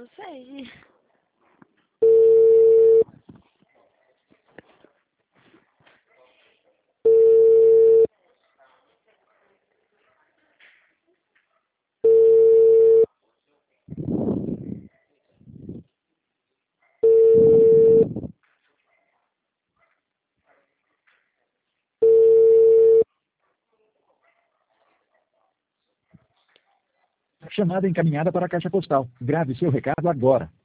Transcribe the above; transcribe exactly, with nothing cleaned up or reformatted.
não sei. Chamada encaminhada para a caixa postal. Grave seu recado agora.